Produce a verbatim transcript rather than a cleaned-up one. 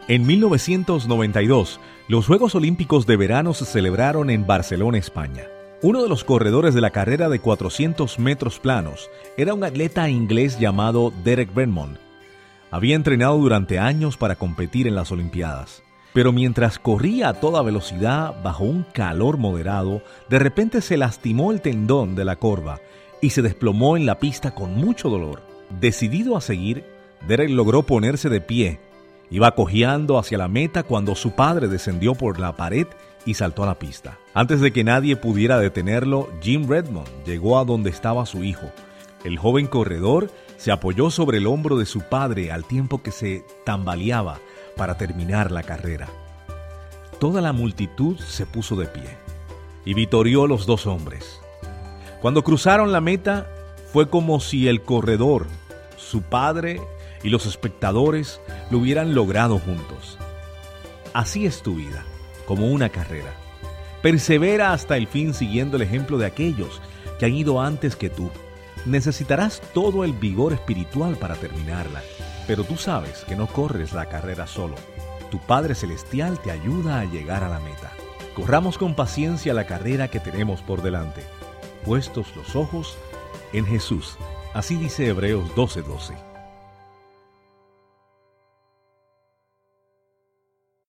En mil novecientos noventa y dos, los Juegos Olímpicos de Verano se celebraron en Barcelona, España. Uno de los corredores de la carrera de cuatrocientos metros planos era un atleta inglés llamado Derek Redmond. Había entrenado durante años para competir en las Olimpiadas. Pero mientras corría a toda velocidad bajo un calor moderado, de repente se lastimó el tendón de la corva y se desplomó en la pista con mucho dolor. Decidido a seguir, Derek logró ponerse de pie. Iba cojeando hacia la meta cuando su padre descendió por la pared y saltó a la pista. Antes de que nadie pudiera detenerlo, Jim Redmond llegó a donde estaba su hijo. El joven corredor se apoyó sobre el hombro de su padre al tiempo que se tambaleaba para terminar la carrera. Toda la multitud se puso de pie y vitorió a los dos hombres. Cuando cruzaron la meta, fue como si el corredor, su padre y los espectadores lo hubieran logrado juntos. Así es tu vida, como una carrera. Persevera hasta el fin siguiendo el ejemplo de aquellos que han ido antes que tú. Necesitarás todo el vigor espiritual para terminarla, pero tú sabes que no corres la carrera solo. Tu Padre Celestial te ayuda a llegar a la meta. Corramos con paciencia la carrera que tenemos por delante, puestos los ojos en Jesús. Así dice Hebreos doce doce.